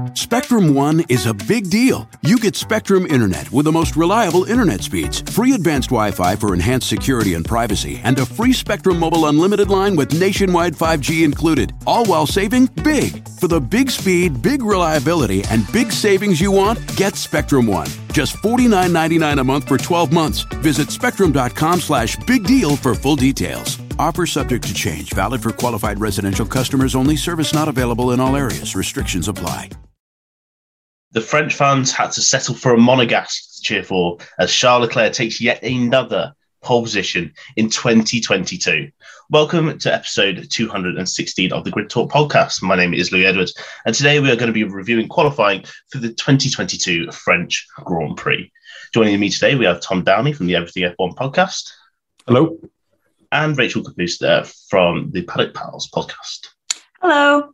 Spectrum One is a big deal. You get Spectrum Internet with the most reliable internet speeds, free advanced Wi-Fi for enhanced security and privacy, and a free Spectrum Mobile Unlimited line with nationwide 5G included, all while saving big. For the big speed, big reliability, and big savings you want, get Spectrum One. Just $49.99 a month for 12 months. Visit spectrum.com/big deal for full details. Offer subject to change. Valid for qualified residential customers only. Service not available in all areas. Restrictions apply. The French fans had to settle for a monegasque to cheer for as Charles Leclerc takes yet another pole position in 2022. Welcome to episode 216 of the Grid Talk podcast. My name is Louis Edwards, and today we are going to be reviewing qualifying for the 2022 French Grand Prix. Joining me today, we have Tom Downey from the Everything F1 podcast. Hello. And Rachel Capusta from the Paddock Pals podcast. Hello.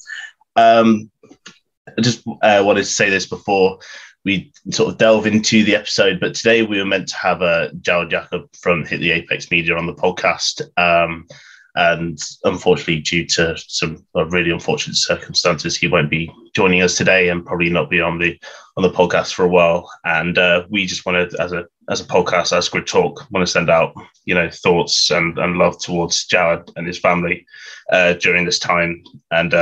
I just wanted to say this before we sort of delve into the episode, but today we were meant to have Jared Jacob from Hit the Apex Media on the podcast, and unfortunately, due to some really unfortunate circumstances, he won't be joining us today and probably not be on the podcast for a while. And we just wanted, as a podcast, as Grid Talk, want to send out thoughts and love towards Jared and his family during this time. And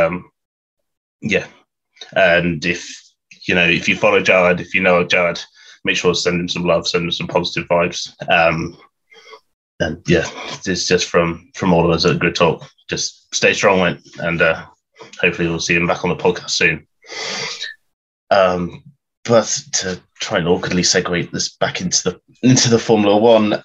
and if you follow Jared, if you know Jared, make sure to send him some love, send him some positive vibes. And yeah, it's just from all of us at Grid Talk. Just stay strong, mate, and hopefully we'll see him back on the podcast soon. But to try and awkwardly segue this back into the Formula One,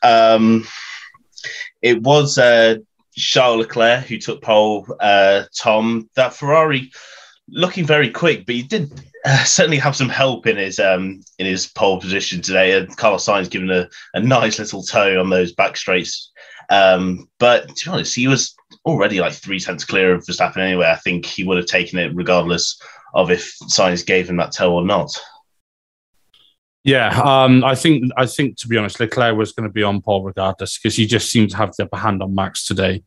it was Charles Leclerc who took pole. Tom, that Ferrari looking very quick, but he did certainly have some help in his pole position today. And Carlos Sainz giving a nice little toe on those back straights. But to be honest, he was already like 3/10 clear of Verstappen anyway. I think he would have taken it regardless of if Sainz gave him that toe or not. Yeah, I think to be honest, Leclerc was going to be on pole regardless because he just seemed to have the upper hand on Max today.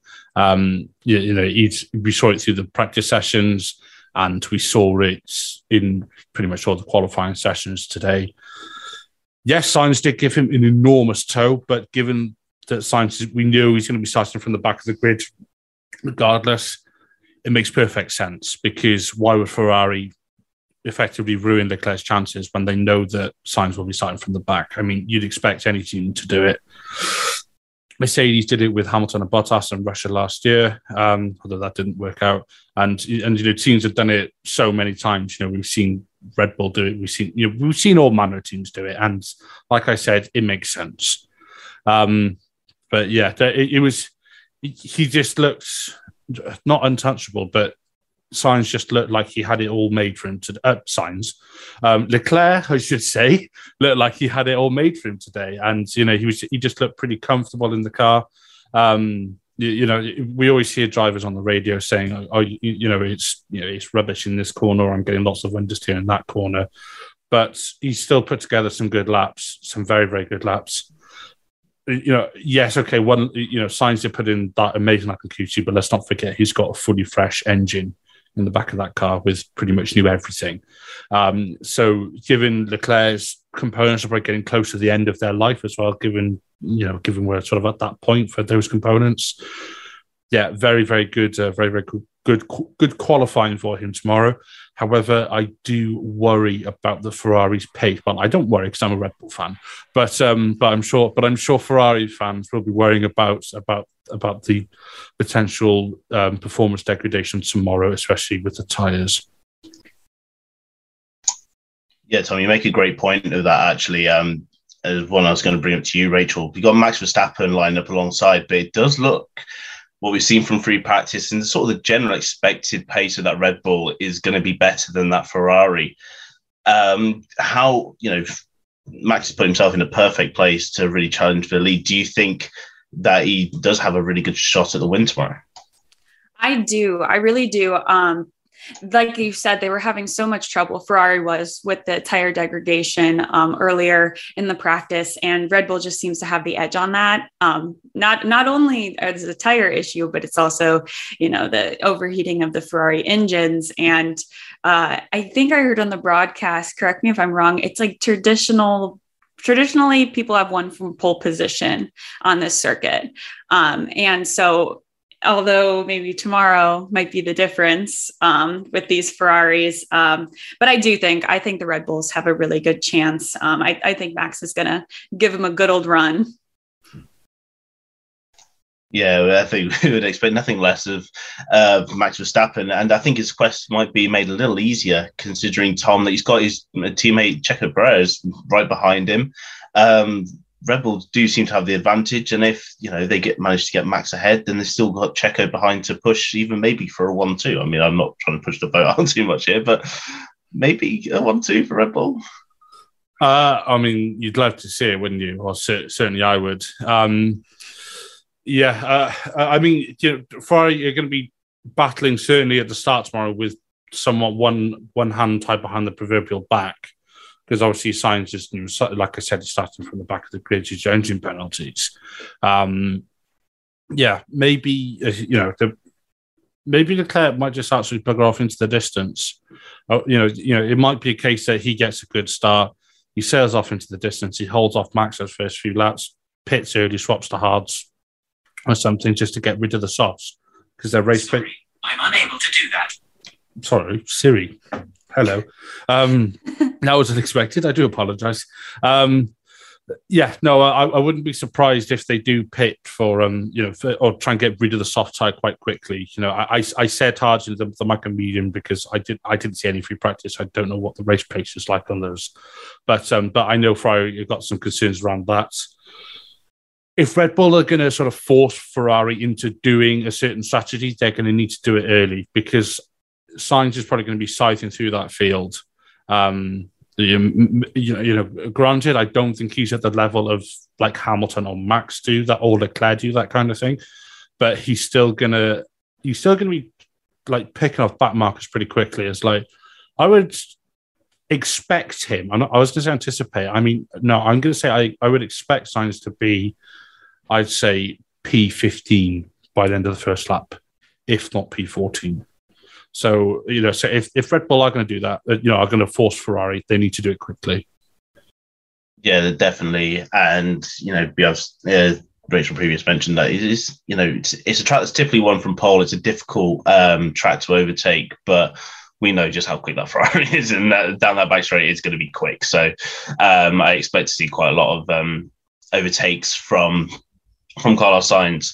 We saw it through the practice sessions, and we saw it in pretty much all the qualifying sessions today. Yes, Sainz did give him an enormous toe, but given that Sainz, we knew he's going to be starting from the back of the grid regardless, it makes perfect sense because why would Ferrari effectively ruin Leclerc's chances when they know that Sainz will be starting from the back? I mean, you'd expect any team to do it. Mercedes did it with Hamilton and Bottas in Russia last year, although that didn't work out. And teams have done it so many times. We've seen Red Bull do it. We've seen all manner of teams do it. And like I said, it makes sense. But yeah, he just looked not untouchable, but Sainz just looked like he had it all made for him to. Leclerc, I should say, looked like he had it all made for him today, and he just looked pretty comfortable in the car. We always hear drivers on the radio saying, it's rubbish in this corner, or I'm getting lots of understeer in that corner, but he still put together some good laps, some very, very good laps. Yes, okay, Sainz did put in that amazing lap in Q2, but let's not forget he's got a fully fresh engine in the back of that car with pretty much new everything. So given Leclerc's components are probably getting close to the end of their life as well, given we're sort of at that point for those components. Yeah, very, very good, very, very good qualifying for him tomorrow. However, I do worry about the Ferrari's pace. Well, I don't worry because I'm a Red Bull fan, but I'm sure Ferrari fans will be worrying about the potential performance degradation tomorrow, especially with the tyres. Yeah, Tom, you make a great point of that, actually. One I was going to bring up to you, Rachel. You've got Max Verstappen lined up alongside, but it does look, what we've seen from free practice and sort of the general expected pace of that Red Bull is going to be better than that Ferrari. Max has put himself in a perfect place to really challenge for the lead. Do you think that he does have a really good shot at the win tomorrow? I do. I really do. Like you said, they were having so much trouble. Ferrari was with the tire degradation earlier in the practice, and Red Bull just seems to have the edge on that. Not only as a tire issue, but it's also, the overheating of the Ferrari engines. And I think I heard on the broadcast, correct me if I'm wrong, it's like traditionally people have won from pole position on this circuit. And so although maybe tomorrow might be the difference with these Ferraris. But I think the Red Bulls have a really good chance. I think Max is going to give him a good old run. Yeah, I think we would expect nothing less of Max Verstappen. And I think his quest might be made a little easier considering, Tom, that he's got his teammate Checo Perez right behind him. Red Bull do seem to have the advantage, and if they manage to get Max ahead, then they've still got Checo behind to push, even maybe for a 1-2. I mean, I'm not trying to push the boat on too much here, but maybe a 1-2 for Red Bull. I mean, you'd love to see it, wouldn't you? Or certainly I would. I mean, Ferrari, you're going to be battling certainly at the start tomorrow with somewhat one hand tied behind the proverbial back. Because obviously Sainz just, like I said, starting from the back of the grid due to engine penalties. Maybe Leclerc might just actually bugger off into the distance. It might be a case that he gets a good start, he sails off into the distance, he holds off Max those first few laps, pits early, swaps to hards or something just to get rid of the softs because they're race. Sorry, I'm unable to do that. Sorry, Siri. Hello. That was unexpected. I do apologize. I wouldn't be surprised if they do pit for, or try and get rid of the soft tire quite quickly. I said hard in the mic and medium because I didn't see any free practice. I don't know what the race pace is like on those. But I know Ferrari got some concerns around that. If Red Bull are going to sort of force Ferrari into doing a certain strategy, they're going to need to do it early because Sainz is probably going to be scything through that field. Granted, I don't think he's at the level of like Hamilton or Max do that, or Leclerc do that kind of thing. But he's still gonna be like picking off back markers pretty quickly. It's like I would expect him. I was going to say anticipate. I mean, no, I'm going to say I would expect Sainz to be, I'd say P15 by the end of the first lap, if not P14. So, so if Red Bull are going to do that, are going to force Ferrari, they need to do it quickly. Yeah, definitely. And, Rachel previous mentioned that it's a track that's typically won from pole. It's a difficult track to overtake, but we know just how quick that Ferrari is, and down that back straight, it's going to be quick. So I expect to see quite a lot of overtakes from Carlos Sainz.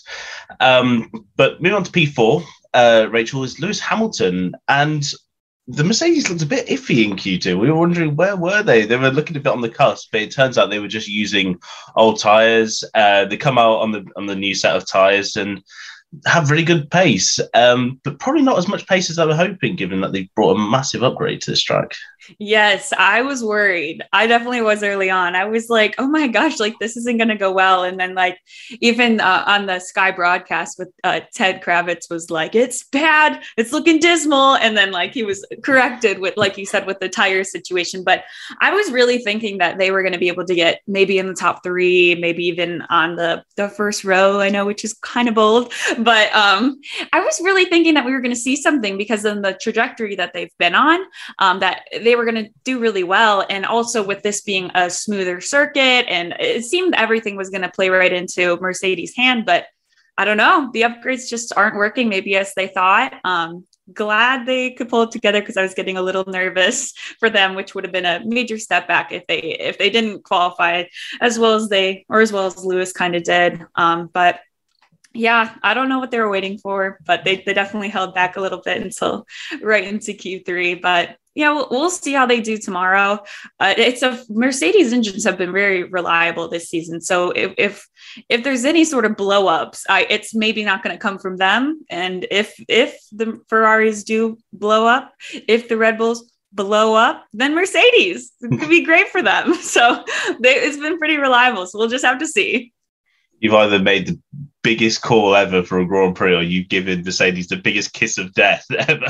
But moving on to P4, Rachel, is Lewis Hamilton, and the Mercedes looked a bit iffy in Q2. We were wondering, where were they? They were looking a bit on the cusp, but it turns out they were just using old tyres. They come out on the new set of tyres and have really good pace, but probably not as much pace as they were hoping, given that they brought a massive upgrade to this track. Yes, I was worried. I definitely was early on. I was like, oh my gosh, like this isn't going to go well. And then like even on the Sky broadcast with Ted Kravitz was like, it's bad. It's looking dismal. And then like he was corrected with, like you said, with the tire situation. But I was really thinking that they were going to be able to get maybe in the top 3, maybe even on the first row, I know, which is kind of bold. But I was really thinking that we were going to see something because of the trajectory that they've been on, that they were going to do really well. And also with this being a smoother circuit, and it seemed everything was going to play right into Mercedes' hand, but I don't know, the upgrades just aren't working maybe as they thought. Glad they could pull it together because I was getting a little nervous for them, which would have been a major step back if they didn't qualify as well as Lewis kind of did. But yeah, I don't know what they were waiting for, but they definitely held back a little bit until right into Q3. But yeah, we'll see how they do tomorrow. Mercedes engines have been very reliable this season. So if there's any sort of blow ups, it's maybe not going to come from them. And if the Ferraris do blow up, if the Red Bulls blow up, then Mercedes, it could be great for them. So it's been pretty reliable. So we'll just have to see. You've either made the biggest call ever for a Grand Prix, or you've given Mercedes the biggest kiss of death ever.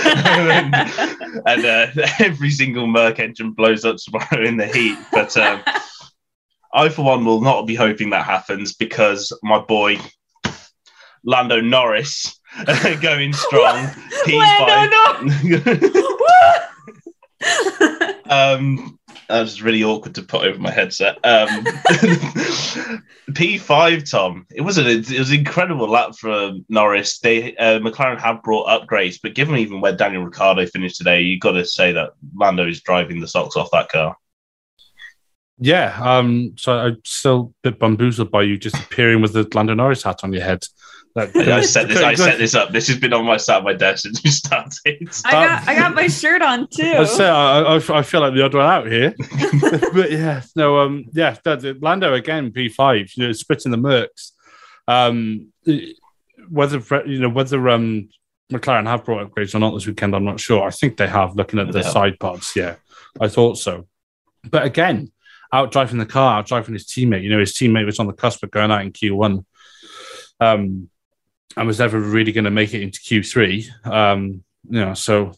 and every single Merc engine blows up tomorrow in the heat. But I, for one, will not be hoping that happens, because my boy Lando Norris going strong. P5. That was really awkward to put over my headset. P5, Tom. It was an incredible lap for Norris. McLaren have brought upgrades, but given even where Daniel Ricciardo finished today, you've got to say that Lando is driving the socks off that car. Yeah. So I'm still a bit bamboozled by you just appearing with the Lando Norris hat on your head. I set this up. This has been on my desk since we started. I got my shirt on too. I feel like the odd one out here. But yeah, no, Lando again, P5, splitting the Mercs. Whether McLaren have brought upgrades or not this weekend, I'm not sure. I think they have, looking at the side pods. Yeah, I thought so. But again, out driving the car, out driving his teammate. His teammate was on the cusp of going out in Q1. And was never really going to make it into Q3. So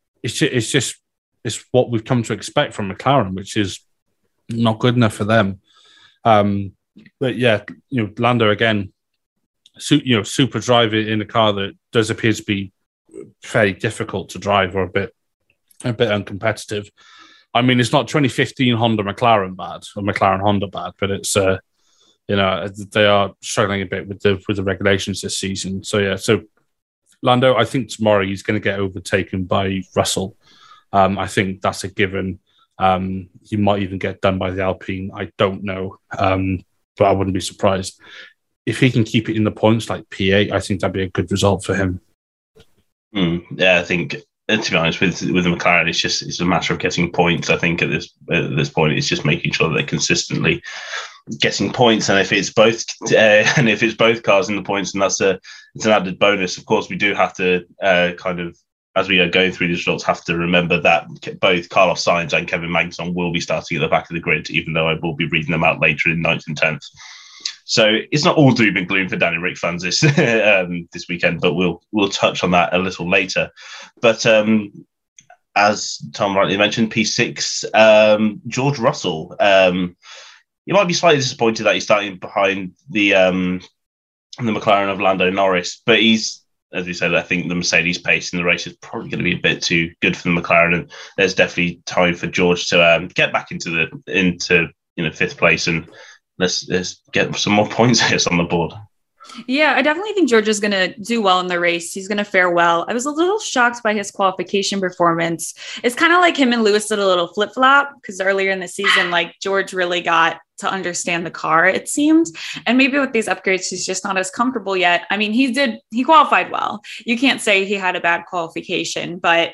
it's what we've come to expect from McLaren, which is not good enough for them. But yeah, Lando again, super driver in a car that does appear to be fairly difficult to drive, or a bit uncompetitive. I mean, it's not 2015 Honda McLaren bad, or McLaren Honda bad, but it's they are struggling a bit with the regulations this season. So yeah, so Lando, I think tomorrow he's going to get overtaken by Russell. I think that's a given. He might even get done by the Alpine. I don't know, but I wouldn't be surprised if he can keep it in the points like P8. I think that'd be a good result for him. Yeah, I think. To be honest, with the McLaren, it's a matter of getting points. I think at this point, it's just making sure that they're consistently getting points. And if it's both cars in the points, and it's an added bonus. Of course, we do have to as we are going through these results, have to remember that both Carlos Sainz and Kevin Magnussen will be starting at the back of the grid, even though I will be reading them out later in 9th and 10th. So it's not all doom and gloom for Danny Ric fans this weekend, but we'll touch on that a little later. But as Tom rightly mentioned, P6, George Russell. You might be slightly disappointed that he's starting behind the McLaren of Lando Norris, but he's, as we said, I think the Mercedes pace in the race is probably going to be a bit too good for the McLaren, and there's definitely time for George to get back into 5th place, and let's get some more points here on the board. Yeah, I definitely think George is going to do well in the race. He's going to fare well. I was a little shocked by his qualification performance. It's kind of like him and Lewis did a little flip-flop, because earlier in the season, George really got to understand the car, it seemed. And maybe with these upgrades, he's just not as comfortable yet. I mean, he qualified well. You can't say he had a bad qualification, but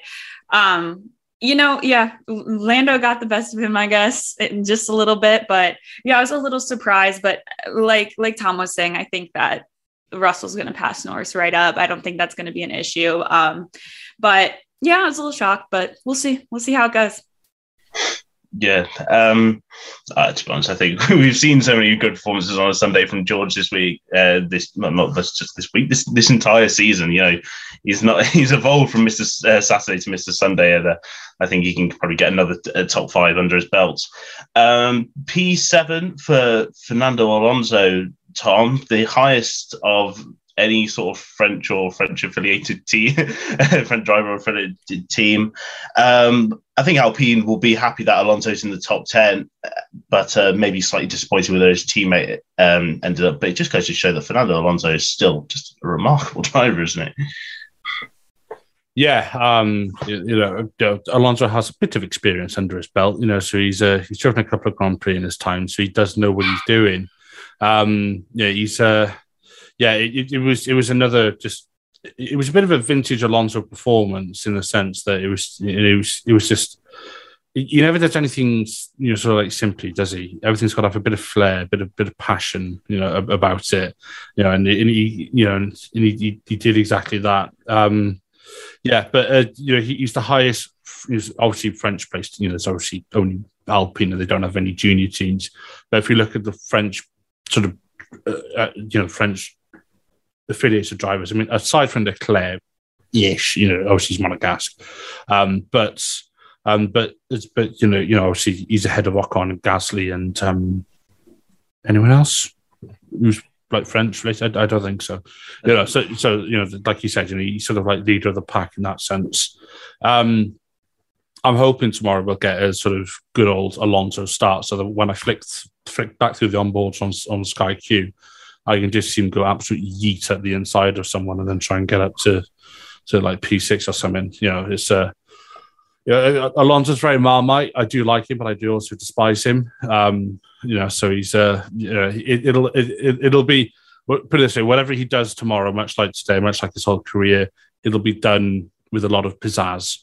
Lando got the best of him, I guess, in just a little bit. But yeah, I was a little surprised. But like Tom was saying, I think that Russell's going to pass Norris right up. I don't think that's going to be an issue. But yeah, I was a little shocked, but we'll see. We'll see how it goes. Yeah. To be honest, I think we've seen so many good performances on a Sunday from George this week. This entire season. He's evolved from Mr. Saturday to Mr. Sunday, and I think he can probably get another top 5 under his belt. P7 for Fernando Alonso, Tom, the highest of any sort of French or French-affiliated team, French driver or affiliated team. I think Alpine will be happy that Alonso's in the top 10, but maybe slightly disappointed with where his teammate ended up. But it just goes to show that Fernando Alonso is still just a remarkable driver, isn't it? Yeah, Alonso has a bit of experience under his belt, so he's driven a couple of Grand Prix in his time, so he does know what he's doing. It was another just. It was a bit of a vintage Alonso performance in the sense that it was just. He never does anything, sort of like simply, does he? Everything's got to have a bit of flair, a bit of passion, about it, and he did exactly that. He's the highest. He's obviously French based. There's obviously only Alpine, and they don't have any junior teams. But if you look at the French sort of, French affiliated drivers. I mean, aside from Leclerc, yes, obviously he's Monegasque, but obviously he's ahead of Ocon and Gasly and anyone else who's like French related. I don't think so. So like you said, he's sort of like leader of the pack in that sense. I'm hoping tomorrow we'll get a sort of good old Alonso start, so that when I flick back through the onboards on Sky Q, I can just see him go absolutely yeet at the inside of someone and then try and get up to like P6 or something. It's Alonso's very Marmite. I do like him, but I do also despise him. So he's it'll be, put it this way, whatever he does tomorrow, much like today, much like his whole career, it'll be done with a lot of pizzazz.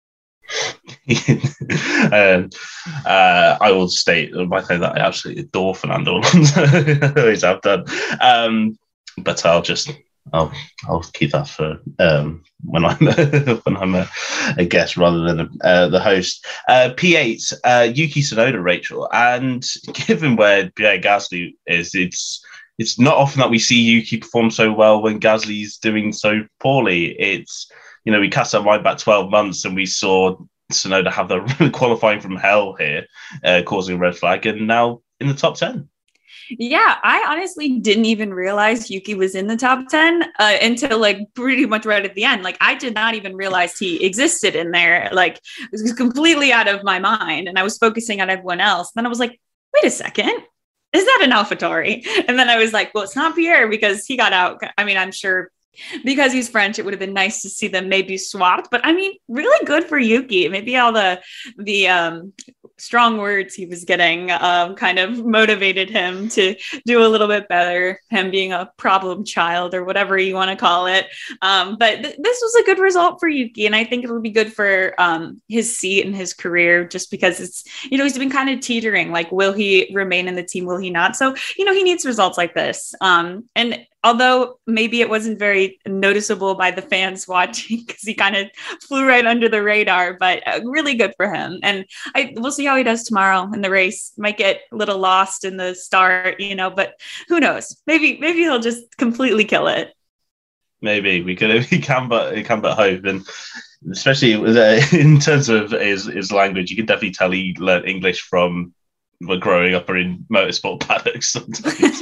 I will state by saying that I absolutely adore Fernando Alonso. I always have done, but I'll keep that for when I'm a guest rather than the host. P8, Yuki Tsunoda, Rachel, and given where Pierre Gasly is, it's not often that we see Yuki perform so well when Gasly's doing so poorly. It's we cast our mind back 12 months and we saw Tsunoda have the qualifying from hell here, causing a red flag, and now in the top 10. Yeah, I honestly didn't even realize Yuki was in the top 10 until like pretty much right at the end. Like I did not even realize he existed in there. Like it was completely out of my mind, and I was focusing on everyone else. Then I was like, wait a second, is that an AlphaTauri? And then I was like, well, it's not Pierre because he got out. I mean, I'm sure because he's French, it would have been nice to see them maybe swapped. But I mean, really good for Yuki. Maybe all the strong words he was getting kind of motivated him to do a little bit better, him being a problem child or whatever you want to call it. But this was a good result for Yuki, and I think it'll be good for his seat and his career, just because it's, he's been kind of teetering, like, will he remain in the team, will he not? So, he needs results like this. And although maybe it wasn't very noticeable by the fans watching because he kind of flew right under the radar, but really good for him. And we'll see how he does tomorrow in the race. Might get a little lost in the start, but who knows? Maybe he'll just completely kill it. Maybe we can but hope, and especially in terms of his language, you can definitely tell he learned English from growing up or in motorsport paddocks sometimes.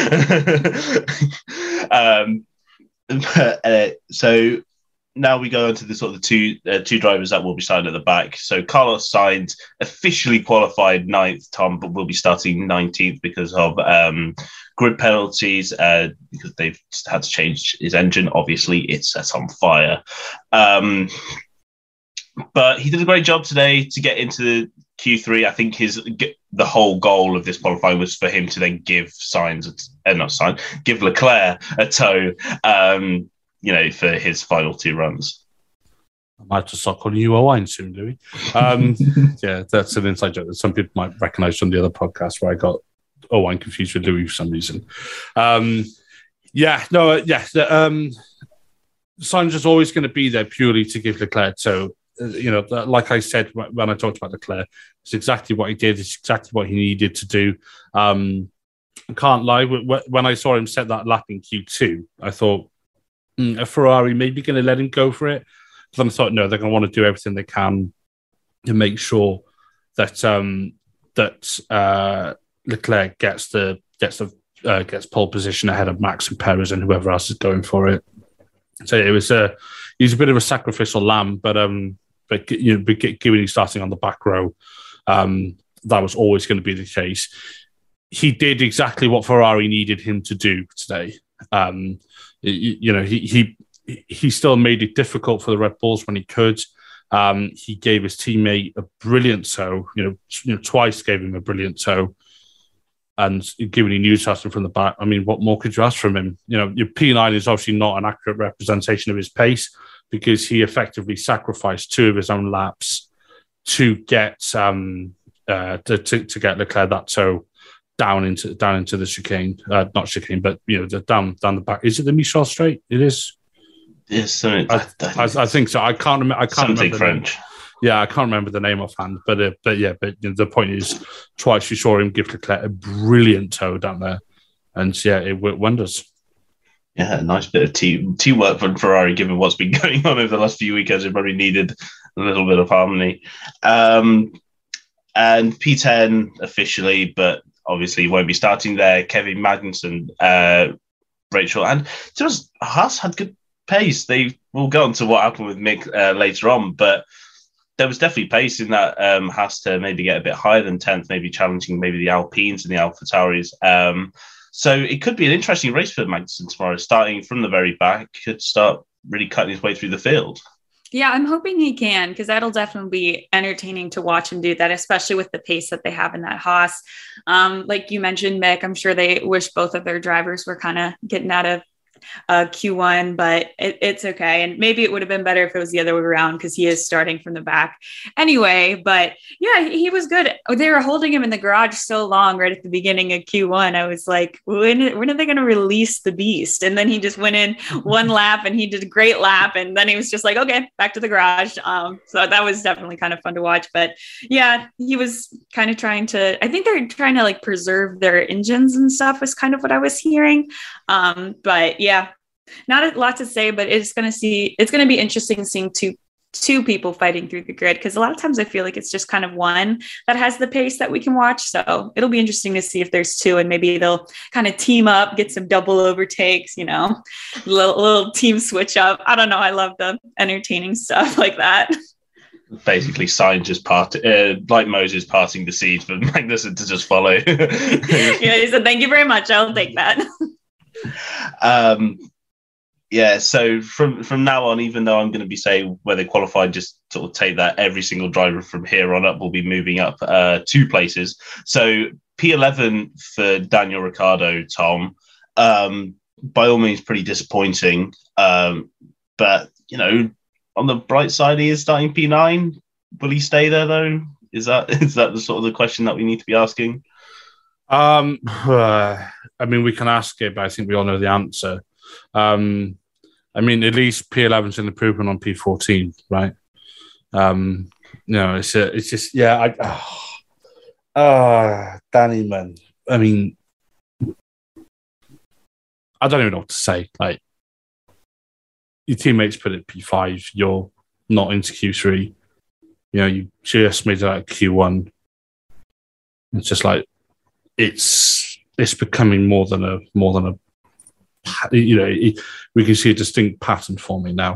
So now we go into the sort of two drivers that will be starting at the back. So Carlos Sainz officially qualified 9th, Tom, but will be starting 19th because of grid penalties, because they've had to change his engine. Obviously, it's set on fire. But he did a great job today to get into the Q3. I think the whole goal of this qualifying was for him to then give give Leclerc a tow, for his final 2 runs. I might just start calling you Owain soon, Louis. Yeah, that's an inside joke that some people might recognise from the other podcast where I got Owain confused with Louis for some reason. Sainz is always going to be there purely to give Leclerc. So, like I said when I talked about Leclerc, it's exactly what he did. It's exactly what he needed to do. I can't lie. When I saw him set that lap in Q2, I thought, a Ferrari maybe going to let him go for it. But then I thought, no, they're going to want to do everything they can to make sure that Leclerc gets pole position ahead of Max and Perez and whoever else is going for it. So it was he's a bit of a sacrificial lamb, but given he's starting on the back row, that was always going to be the case. He did exactly what Ferrari needed him to do today. He still made it difficult for the Red Bulls when he could. He gave his teammate a brilliant tow. Twice gave him a brilliant tow. And given he knew Tasman from the back, I mean, what more could you ask from him? Your P9 is obviously not an accurate representation of his pace because he effectively sacrificed 2 of his own laps to get to get Leclerc that tow down into the chicane, not chicane, but down the back. Is it the Michel Straight? It is. Yes, I think so. I can't remember. Something French. Yeah, I can't remember the name offhand, but the point is, twice you saw him give Leclerc a brilliant tow down there, and yeah, it worked wonders. Yeah, a nice bit of teamwork from Ferrari, given what's been going on over the last few weekends. It probably needed a little bit of harmony. And P10 officially, but obviously won't be starting there. Kevin Magnussen, Rachel, and just Haas had good pace. They will go on to what happened with Mick later on, but there was definitely pace in that Haas to maybe get a bit higher than 10th, maybe challenging maybe the Alpines and the AlphaTauris. So it could be an interesting race for Magnussen tomorrow, starting from the very back, could start really cutting his way through the field. Yeah, I'm hoping he can, because that'll definitely be entertaining to watch him do that, especially with the pace that they have in that Haas. Like you mentioned, Mick, I'm sure they wish both of their drivers were kind of getting out of Q1, but it's okay. And maybe it would have been better if it was the other way around, because he is starting from the back anyway. But yeah, he was good. They were holding him in the garage so long right at the beginning of Q1. I was like, when are they going to release the beast? And then he just went in one lap and he did a great lap. And then he was just like, okay, back to the garage. So that was definitely kind of fun to watch. But yeah, he was kind of trying to, I think they're trying to like preserve their engines and stuff was kind of what I was hearing. But yeah, not a lot to say, but it's going to be interesting seeing two people fighting through the grid, because a lot of times I feel like it's just kind of one that has the pace that we can watch. So it'll be interesting to see if there's two, and maybe they'll kind of team up, get some double overtakes, little team switch up. I don't know. I love the entertaining stuff like that. Basically, Sainz just like Moses parting the seed for Magnussen to just follow. Yeah, he said, "Thank you very much. I'll take that." Yeah, so from now on, even though I'm going to be saying where they qualified, just sort of take that every single driver from here on up will be moving up 2 places. So P11 for Daniel Ricciardo, Tom, by all means pretty disappointing. But, on the bright side, he is starting P9. Will he stay there, though? Is that the sort of the question that we need to be asking? I mean, we can ask it, but I think we all know the answer. I mean, at least P11's an improvement on P14, right? It's just, yeah. Danny, man. I mean, I don't even know what to say. Like, your teammates put it P5, you're not into Q3. You just made it out Q1. It's just like, it's becoming more than a we can see a distinct pattern forming now.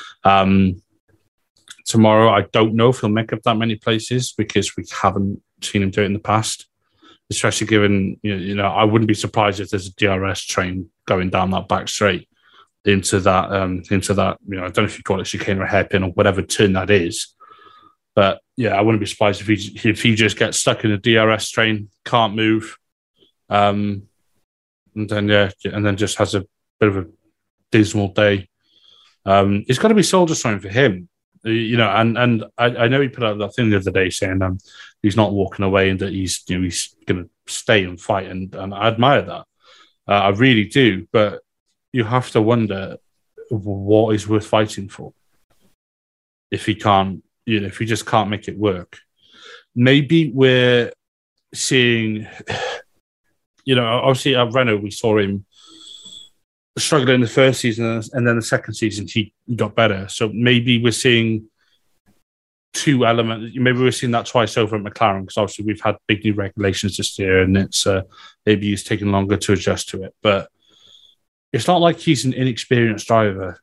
Tomorrow, I don't know if he'll make up that many places, because we haven't seen him do it in the past, especially given, I wouldn't be surprised if there's a DRS train going down that back straight into that, I don't know if you call it chicane or hairpin or whatever turn that is. But yeah, I wouldn't be surprised if he just gets stuck in a DRS train, can't move. And then just has a bit of a dismal day. It's got to be soul destroying for him, And I know he put out that thing the other day saying he's not walking away and that he's going to stay and fight, and I admire that. I really do, but you have to wonder what is worth fighting for if he can't, if he just can't make it work. Maybe we're seeing. Obviously at Renault, we saw him struggle in the first season, and then the second season he got better. So maybe we're seeing 2 elements. Maybe we're seeing that twice over at McLaren, because obviously we've had big new regulations this year, and it's maybe he's taking longer to adjust to it. But it's not like he's an inexperienced driver.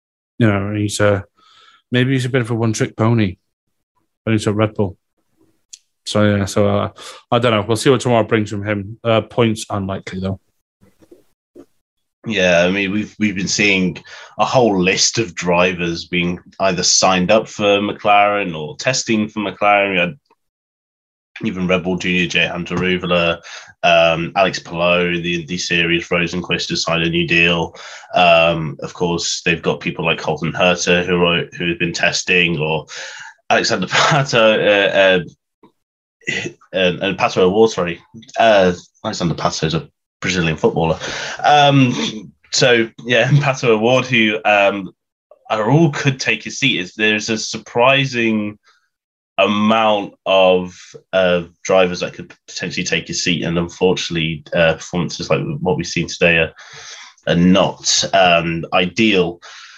Maybe he's a bit of a one-trick pony, but he's a Red Bull. So yeah, I don't know. We'll see what tomorrow brings from him. Points unlikely though. Yeah, I mean we've been seeing a whole list of drivers being either signed up for McLaren or testing for McLaren. We had even Red Bull Junior, Jay Hunter Ruvula, Alex Palou, the Indy Series, Rosenquist has signed a new deal. Of course, they've got people like Colton Herta who have been testing, or Alexander Pato. And Pato Award, sorry. Alexander Pato is a Brazilian footballer. So, yeah, Pato Award, who all could take his seat. There's a surprising amount of drivers that could potentially take his seat, and unfortunately, performances like what we've seen today not ideal.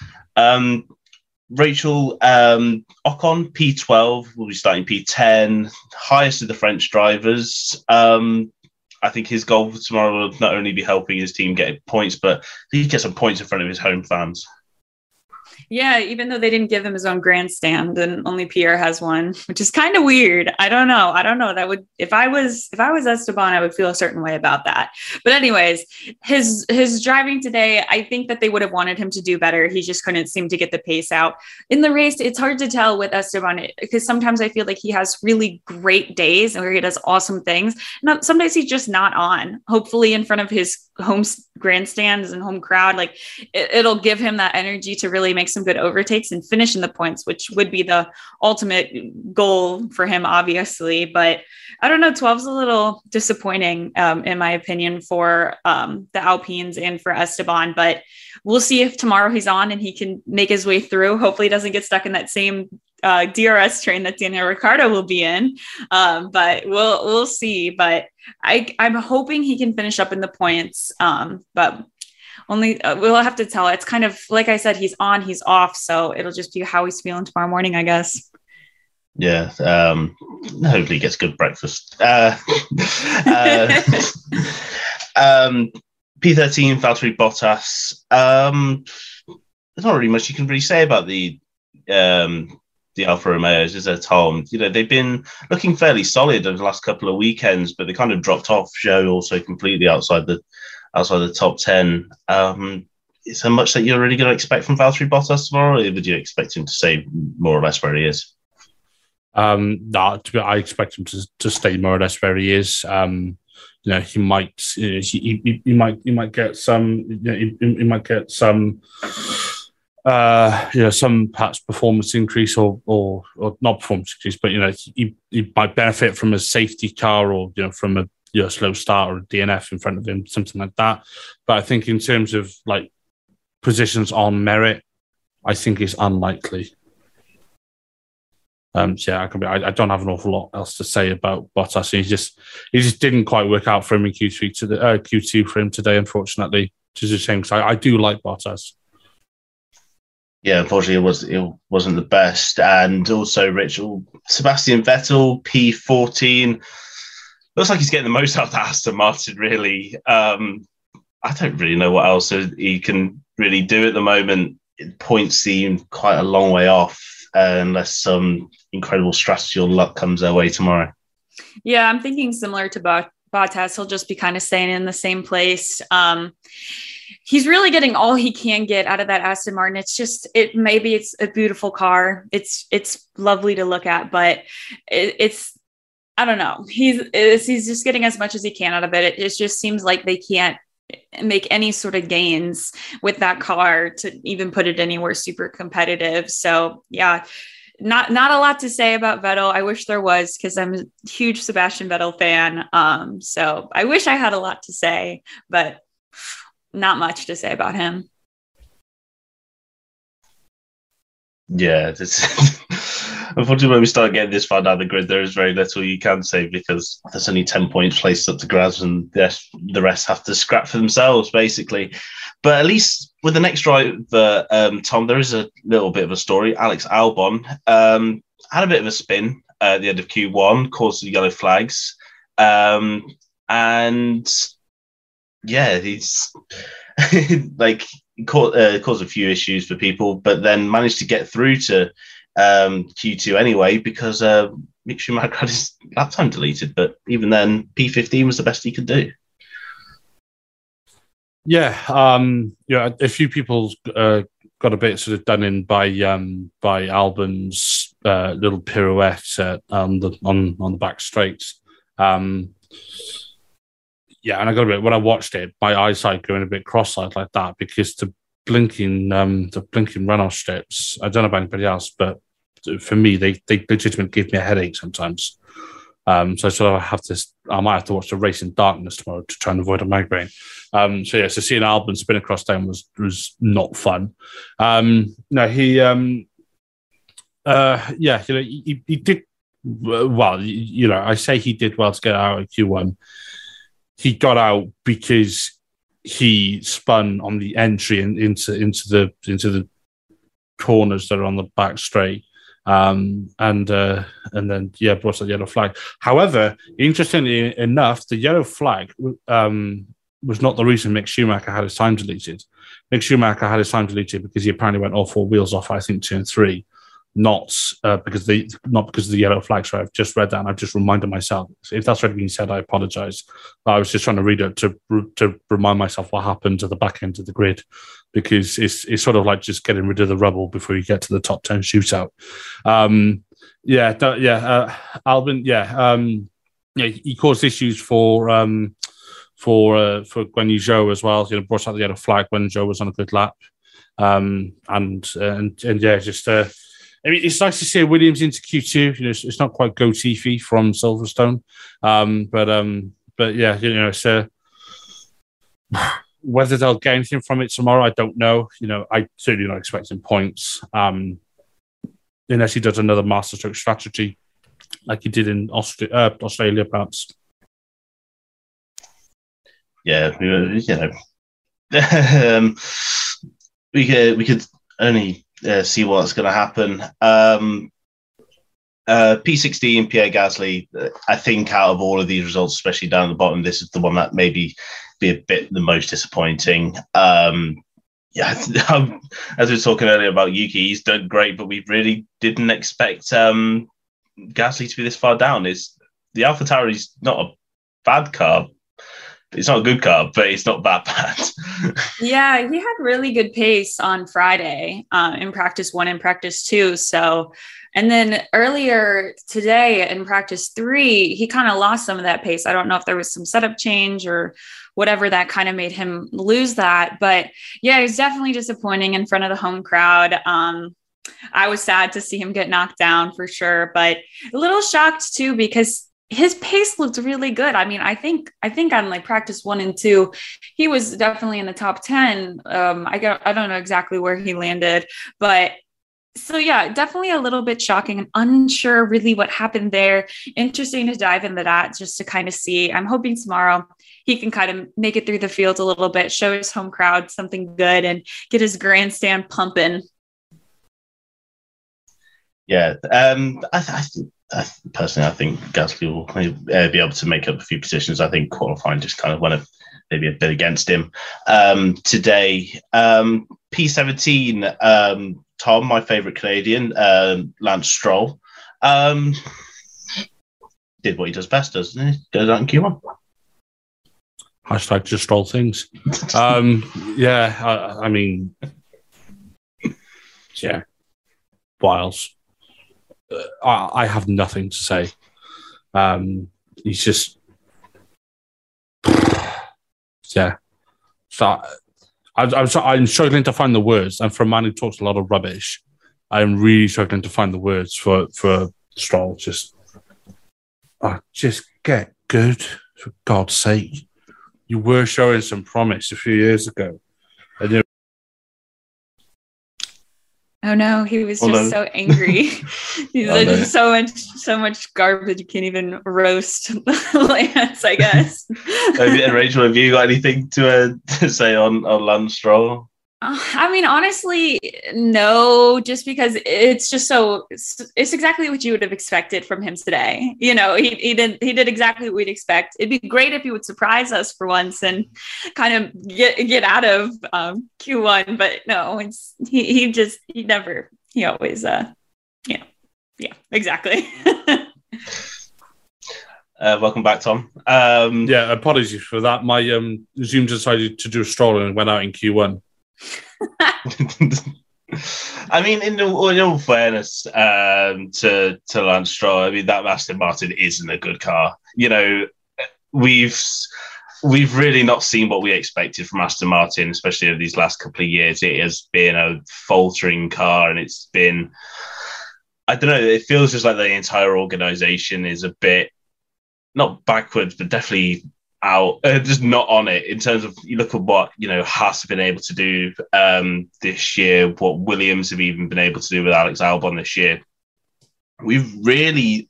Rachel Ocon, P12, will be starting P10, highest of the French drivers. I think his goal for tomorrow will not only be helping his team get points, but he gets some points in front of his home fans. Yeah, even though they didn't give him his own grandstand and only Pierre has one, which is kind of weird. I don't know. That would, if I was Esteban, I would feel a certain way about that. But anyways, his driving today, I think that they would have wanted him to do better. He just couldn't seem to get the pace out in the race. It's hard to tell with Esteban because sometimes I feel like he has really great days where he does awesome things. And some days he's just not on. Hopefully in front of his home grandstands and home crowd, like it'll give him that energy to really make some good overtakes and finish in the points, which would be the ultimate goal for him, obviously. But I don't know, 12 is a little disappointing, in my opinion, for the Alpines and for Esteban. But we'll see if tomorrow he's on and he can make his way through. Hopefully he doesn't get stuck in that same DRS train that Daniel Ricciardo will be in. But we'll see. But I'm hoping he can finish up in the points. But only we'll have to tell. It's kind of like I said, he's on, he's off. So it'll just be how he's feeling tomorrow morning, I guess. Yeah. Hopefully he gets good breakfast. P13, Valtteri Bottas. There's not really much you can really say about the Alfa Romeos, is there, Tom? You know, they've been looking fairly solid over the last couple of weekends, but they kind of dropped off. Zhou also completely outside the top 10. Is there much that you're really going to expect from Valtteri Bottas tomorrow, or would you expect him to stay more or less where he is? No, I expect him to stay more or less where he is. He might get some. He might get some. Some perhaps performance increase or not performance increase, but he might benefit from a safety car or from a slow start or a DNF in front of him, something like that. But I think in terms of like positions on merit, I think it's unlikely. I don't have an awful lot else to say about Bottas. He just didn't quite work out for him in Q2 for him today, unfortunately, which is a shame because I do like Bottas. Yeah, unfortunately, it wasn't the best. And also, Rachel, Sebastian Vettel, P14. Looks like he's getting the most out of Aston Martin, really. I don't really know what else he can really do at the moment. Points seem quite a long way off, unless some incredible strategy or luck comes their way tomorrow. Yeah, I'm thinking similar to Bottas. He'll just be kind of staying in the same place. He's really getting all he can get out of that Aston Martin. Maybe it's a beautiful car. It's lovely to look at, but it's I don't know. He's just getting as much as he can out of it. It just seems like they can't make any sort of gains with that car to even put it anywhere super competitive. So yeah, not a lot to say about Vettel. I wish there was, because I'm a huge Sebastian Vettel fan. So I wish I had a lot to say, but not much to say about him. Yeah, unfortunately, when we start getting this far down the grid, there is very little you can say because there's only 10 points placed up to grabs and the rest have to scrap for themselves, basically. But at least with the next driver, Tom, there is a little bit of a story. Alex Albon had a bit of a spin at the end of Q1, caused the yellow flags. And yeah, he's caused a few issues for people, but then managed to get through to Q2 anyway because Mick Schumacher had his lap time deleted. But even then, P15 was the best he could do. Yeah, a few people got a bit sort of done in by Albon's little pirouette on the back straights. Yeah, and I got a bit when I watched it, my eyesight going a bit cross-eyed like that because the blinking runoff strips. I don't know about anybody else, but for me, they legitimately give me a headache sometimes. So I might have to watch the race in darkness tomorrow to try and avoid a migraine. So seeing Albon spin across down was not fun. He did well. I say he did well to get out of Q1. He got out because he spun on the entry into the corners that are on the back straight. And then brought out the yellow flag. However, interestingly enough, the yellow flag was not the reason Mick Schumacher had his time deleted. Mick Schumacher had his time deleted because he apparently went all four wheels off, I think, turn 3, not because of the yellow flag. So I've just read that and I've just reminded myself. If that's already been said, I apologise. I was just trying to read it to remind myself what happened to the back end of the grid, because it's sort of like just getting rid of the rubble before you get to the top 10 shootout. Albon, he caused issues for Guan Yu Zhou as well. Brought out the yellow flag when Zhou was on a good lap, it's nice to see Williams into Q2. It's not quite Go-Tiffy from Silverstone, but yeah, it's whether they'll get anything from it tomorrow, I don't know. I certainly not expecting points, unless he does another masterstroke strategy like he did in Australia, perhaps. Yeah, we could only see what's going to happen. P16, Pierre Gasly, I think out of all of these results, especially down at the bottom, this is the one that maybe be a bit the most disappointing. As we were talking earlier about Yuki, he's done great, but we really didn't expect Gasly to be this far down. The AlphaTauri's not a bad car. It's not a good car, but it's not that bad. Yeah, he had really good pace on Friday in practice 1 and practice 2. So, and then earlier today in practice 3, he kind of lost some of that pace. I don't know if there was some setup change or whatever that kind of made him lose that. But yeah, it was definitely disappointing in front of the home crowd. I was sad to see him get knocked down for sure, but a little shocked too, because his pace looked really good. I mean, I think on like practice 1 and 2, he was definitely in the top 10. I don't know exactly where he landed, but so yeah, definitely a little bit shocking and unsure really what happened there. Interesting to dive into that just to kind of see. I'm hoping tomorrow he can kind of make it through the field a little bit, show his home crowd something good and get his grandstand pumping. Yeah. Personally, I think Gasly will be able to make up a few positions. I think qualifying just kind of went maybe a bit against him today. P17, Tom, my favourite Canadian, Lance Stroll, did what he does best, doesn't he? Goes out in Q1. Hashtag just Stroll things. I mean, yeah, Wiles. I have nothing to say. He's just, yeah. So I'm struggling to find the words, and for a man who talks a lot of rubbish, I'm really struggling to find the words for Stroll. Just get good, for God's sake. You were showing some promise a few years ago. Oh no, he was just so angry. He's just so much garbage. You can't even roast Lance, I guess. Rachel, have you got anything to say on Lance Stroll? I mean, honestly, no, just because it's just it's exactly what you would have expected from him today. He did exactly what we'd expect. It'd be great if he would surprise us for once and kind of get out of Q1, but no, he always, yeah, exactly. Welcome back, Tom. Yeah, apologies for that. My Zoom decided to do a Stroll and went out in Q1. I mean, in all fairness to Lance Stroll, I mean, that Aston Martin isn't a good car. We've really not seen what we expected from Aston Martin, especially over these last couple of years. It has been a faltering car, and it's been, I don't know, it feels just like the entire organisation is a bit, not backwards, but definitely out, just not on it in terms of, you look at what Haas have been able to do this year, what Williams have even been able to do with Alex Albon this year. We've really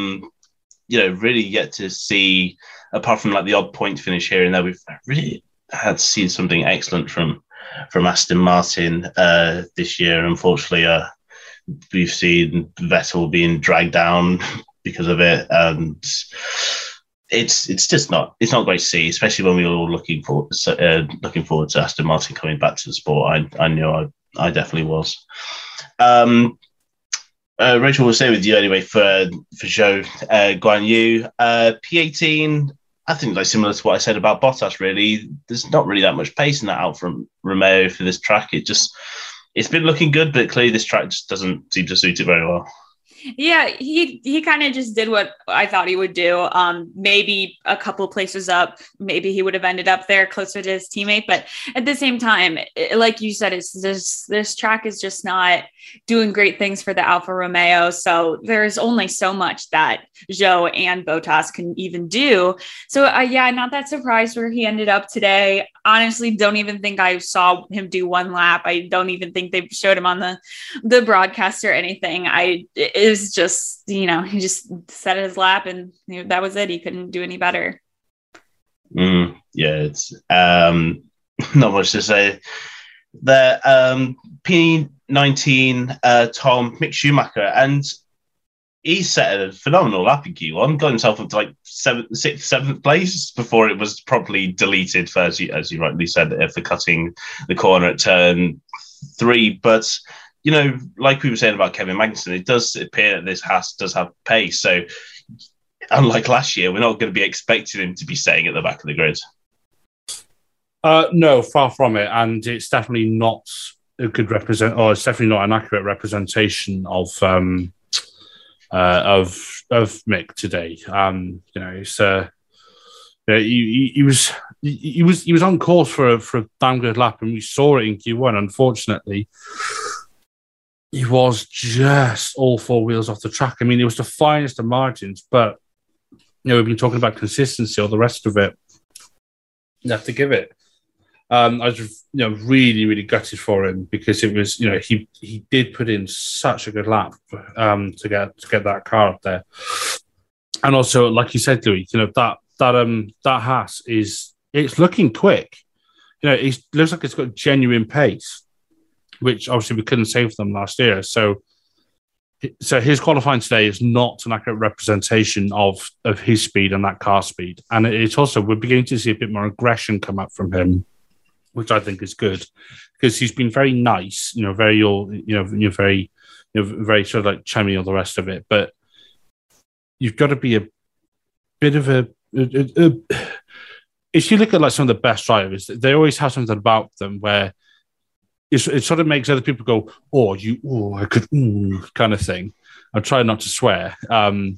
really yet to see, apart from like the odd point finish here and there, we've really had seen something excellent from Aston Martin this year. Unfortunately, we've seen Vettel being dragged down because of it, and it's just not great to see, especially when we were all looking forward to Aston Martin coming back to the sport. I knew I definitely was. Rachel, will stay with you anyway for Zhou Guan Yu. P18, I think like similar to what I said about Bottas, really. There's not really that much pace in that Alfa Romeo for this track. It's been looking good, but clearly this track just doesn't seem to suit it very well. Yeah, he kind of just did what I thought he would do. Maybe a couple places up, maybe he would have ended up there closer to his teammate. But at the same time, like you said, this track is just not doing great things for the Alfa Romeo. So there's only so much that Zhou and Bottas can even do. So not that surprised where he ended up today. Honestly, don't even think I saw him do one lap. I don't even think they showed him on the broadcast or anything. It was just, he just set his lap and that was it. He couldn't do any better. Yeah, it's not much to say. The P19 Tom Mick Schumacher, and he set a phenomenal lap in Q1, got himself up to like 7th place before it was properly deleted for, as you rightly said, for cutting the corner at turn 3. But like we were saying about Kevin Magnussen, it does appear that this Haas does have pace. So unlike last year, we're not going to be expecting him to be staying at the back of the grid. No, far from it. And it's definitely not a good it's definitely not an accurate representation of Mick today. He was on course for a damn good lap, and we saw it in Q1. Unfortunately, he was just all 4 wheels off the track. I mean, it was the finest of margins, but we've been talking about consistency, all the rest of it. You have to give it. I was, really, really gutted for him because it was, he did put in such a good lap to get that car up there, and also, like you said, Louis, that Haas it's looking quick. It looks like it's got genuine pace, which obviously we couldn't say for them last year. So his qualifying today is not an accurate representation of his speed and that car speed, and it's also we're beginning to see a bit more aggression come up from him, which I think is good because he's been very nice, very sort of like chummy, all the rest of it. But you've got to be a bit of a if you look at like some of the best drivers, they always have something about them where it sort of makes other people go, I could, kind of thing. I'm trying not to swear. And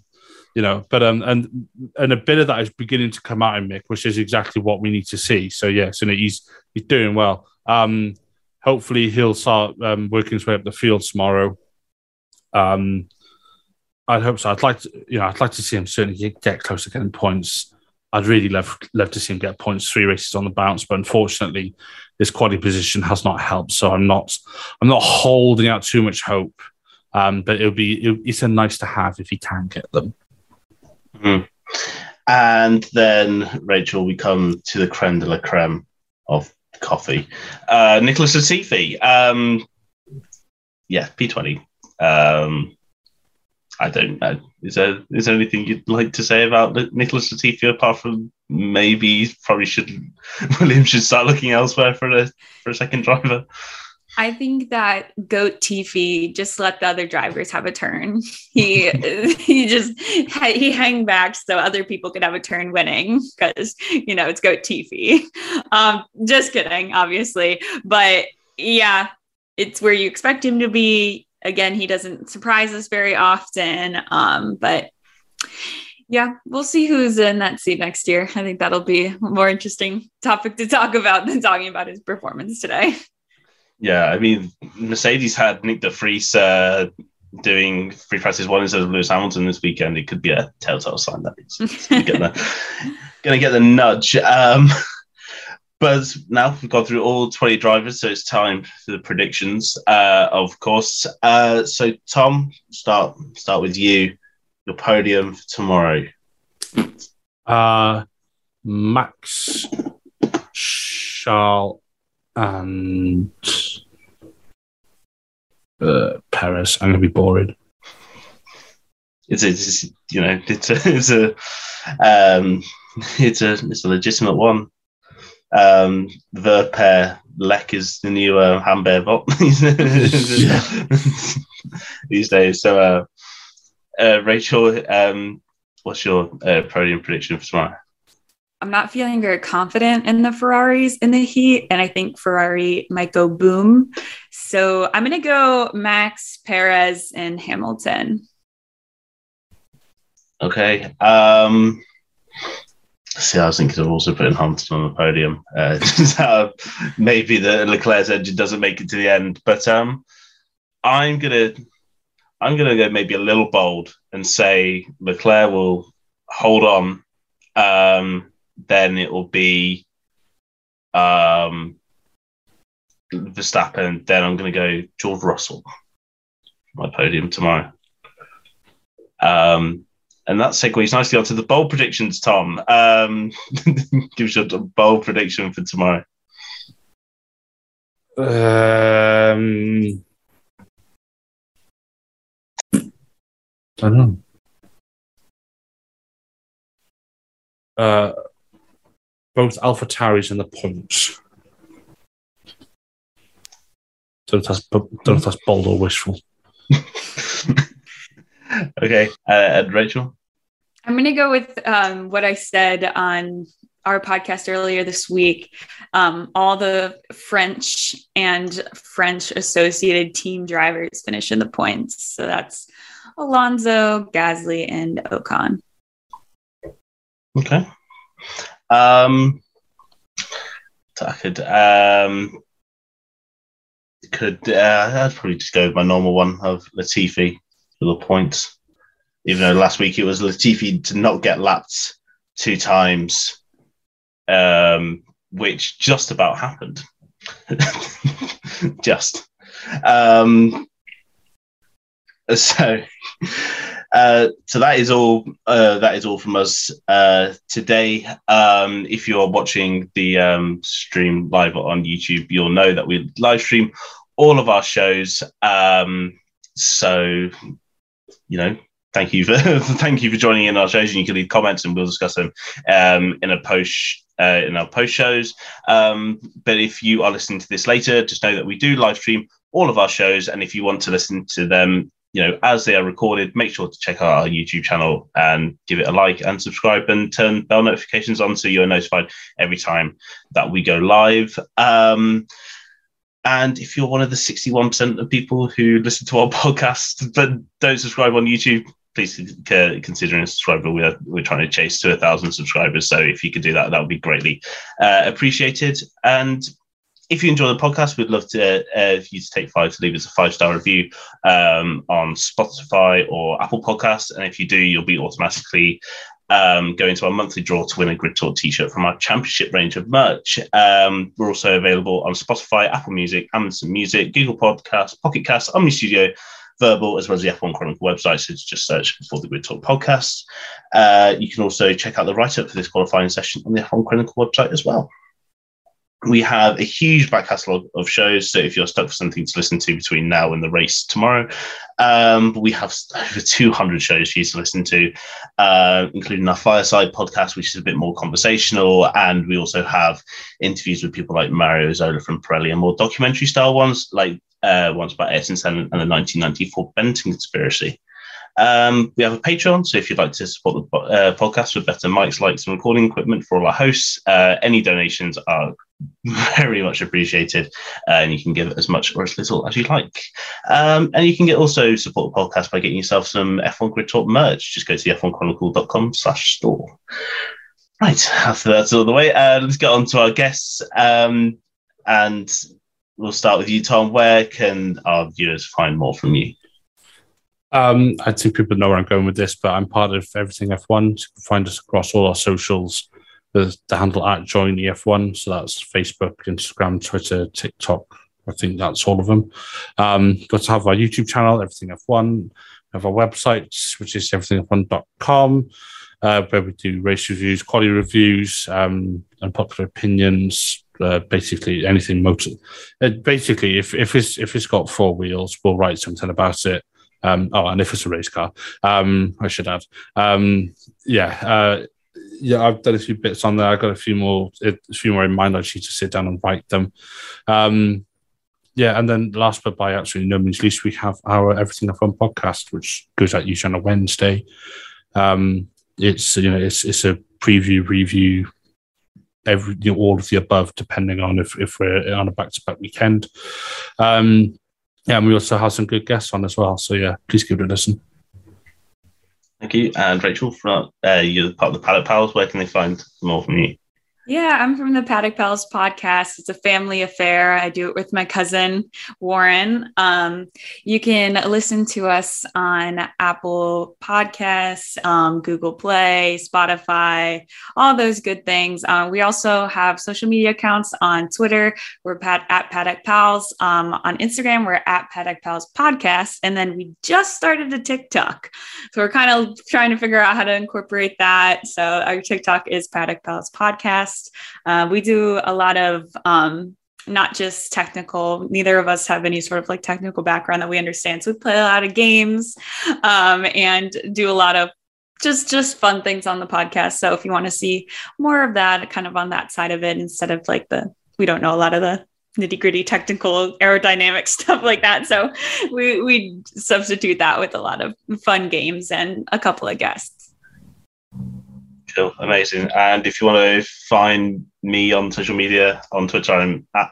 a bit of that is beginning to come out in Mick, which is exactly what we need to see. So yes, he's doing well. Hopefully he'll start working his way up the field tomorrow. I'd hope so. I'd like to see him certainly get close to getting points. I'd really love to see him get points 3 races on the bounce, but unfortunately, this quality position has not helped. So I'm not holding out too much hope. But it's a nice to have if he can get them. Mm-hmm. And then, Rachel, we come to the creme de la creme of coffee. Nicholas Latifi. P20. I don't know. Is there anything you'd like to say about Nicholas Latifi apart from maybe Williams should start looking elsewhere for a second driver? I think that Goat Tiffy just let the other drivers have a turn. He hang back so other people could have a turn winning because it's Goat Tiffy. Just kidding, obviously, but yeah, it's where you expect him to be. Again, he doesn't surprise us very often, but yeah, we'll see who's in that seat next year. I think that'll be a more interesting topic to talk about than talking about his performance today. Yeah, I mean, Mercedes had Nick de Vries doing free practice 1 instead of Lewis Hamilton this weekend. It could be a telltale sign that he's going to get the nudge. But now we've gone through all 20 drivers, so it's time for the predictions, of course. So, Tom, start with you. Your podium for tomorrow. Max Charles and Perez. I'm going to be bored. It's a legitimate one. The pair Lek is the new Humbert bot these days. So, Rachel, what's your podium prediction for tomorrow? I'm not feeling very confident in the Ferraris in the heat, and I think Ferrari might go boom. So I'm going to go Max, Perez, and Hamilton. Okay. See, I was thinking of also putting Hamilton on the podium. Maybe the Leclerc's engine doesn't make it to the end, but I'm gonna go maybe a little bold and say Leclerc will hold on. Then it will be Verstappen. Then I'm going to go George Russell, my podium tomorrow. And that segues nicely onto the bold predictions, Tom. Give us your bold prediction for tomorrow. I don't know. Both AlphaTauris and the points. Don't know if that's bold or wishful. Okay, and Rachel? I'm going to go with what I said on our podcast earlier this week. All the French and French associated team drivers finish in the points. So that's Alonso, Gasly, and Ocon. Okay. I could I'd probably just go with my normal one of Latifi for the points. Even though last week it was Latifi to not get lapped 2 times, which just about happened. Just. So that is all. That is all from us today. If you are watching the stream live on YouTube, you'll know that we live stream all of our shows. So, thank you for joining in our shows, and you can leave comments, and we'll discuss them in our post shows. But if you are listening to this later, just know that we do live stream all of our shows, and if you want to listen to them, as they are recorded, make sure to check out our YouTube channel and give it a like and subscribe and turn bell notifications on so you're notified every time that we go live. And if you're one of the 61% of people who listen to our podcast but don't subscribe on YouTube, please consider a subscriber. We're trying to chase to 1,000 subscribers. So if you could do that, that would be greatly appreciated. And if you enjoy the podcast, we'd love to you to take 5 to leave us a 5-star review on Spotify or Apple Podcasts. And if you do, you'll be automatically go into our monthly draw to win a Grid Talk t-shirt from our championship range of merch. We're also available on Spotify, Apple Music, Amazon Music, Google Podcasts, Pocket Casts, Omni Studio, Verbal, as well as the F1 Chronicle website. So just search for the Grid Talk podcast. You can also check out the write-up for this qualifying session on the F1 Chronicle website as well. We have a huge back catalogue of shows, so if you're stuck for something to listen to between now and the race tomorrow, we have over 200 shows for you to listen to, including our Fireside podcast, which is a bit more conversational, and we also have interviews with people like Mario Zola from Pirelli and more documentary-style ones, like ones about Ayrton Senna and the 1994 Benton conspiracy. We have a Patreon, so if you'd like to support the podcast with better mics, lights, and recording equipment for all our hosts, any donations are very much appreciated, and you can give as much or as little as you like. And you can also support the podcast by getting yourself some F1 Grid Talk merch. Just go to the f1chronicle.com/store. Right, after that's all the way, let's get on to our guests, and we'll start with you, Tom. Where can our viewers find more from you? I think people know where I'm going with this, but I'm part of Everything F1. So you can find us across all our socials with the handle @JoinEF1. So that's Facebook, Instagram, Twitter, TikTok. I think that's all of them. Got to have our YouTube channel, Everything F1. We have our website, which is everythingf1.com, where we do race reviews, quality reviews, and popular opinions, basically anything motor. Basically, if it's got four wheels, we'll write something about it. And if it's a race car, I should add. I've done a few bits on there. I've got a few more in mind. I just need to sit down and write them. And then last but by absolutely no means least, we have our Everything F1 podcast, which goes out usually on a Wednesday. It's a preview, review, all of the above, depending on if we're on a back-to-back weekend. And we also have some good guests on as well. So please give it a listen. Thank you. And Rachel, you're part of the Paddock Pals. Where can they find more from you? Yeah, I'm from the Paddock Pals podcast. It's a family affair. I do it with my cousin, Warren. You can listen to us on Apple Podcasts, Google Play, Spotify, all those good things. We also have social media accounts on Twitter. We're at Paddock Pals. On Instagram, we're at Paddock Pals Podcast. And then we just started a TikTok. So we're kind of trying to figure out how to incorporate that. So our TikTok is Paddock Pals Podcast. We do a lot of not just technical. Neither of us have any sort of like technical background that we understand. So we play a lot of games and do a lot of just fun things on the podcast. So if you want to see more of that, kind of on that side of it, instead of like we don't know a lot of the nitty gritty technical aerodynamic stuff like that. So we substitute that with a lot of fun games and a couple of guests. Cool, amazing. And if you want to find me on social media, on Twitter, I'm at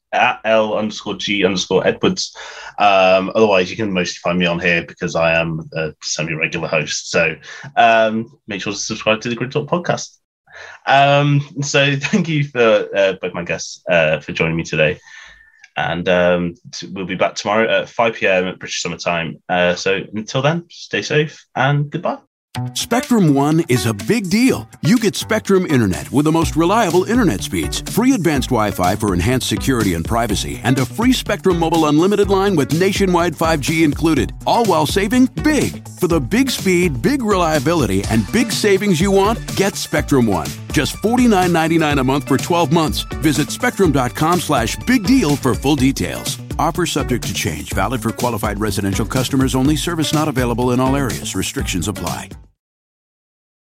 L_G_Edwards. Otherwise, you can mostly find me on here because I am a semi-regular host. So make sure to subscribe to the Grid Talk podcast. So thank you for both my guests for joining me today. And we'll be back tomorrow at 5 p.m. at British Summer Time. So until then, stay safe and goodbye. Spectrum One is a big deal. You get Spectrum Internet with the most reliable internet speeds, free advanced Wi-Fi for enhanced security and privacy, and a free Spectrum Mobile Unlimited line with nationwide 5G included, all while saving big. For the big speed, big reliability, and big savings you want, get Spectrum One. Just $49.99 a month for 12 months. Visit spectrum.com/big deal for full details. Offer subject to change. Valid for qualified residential customers only. Service not available in all areas. Restrictions apply.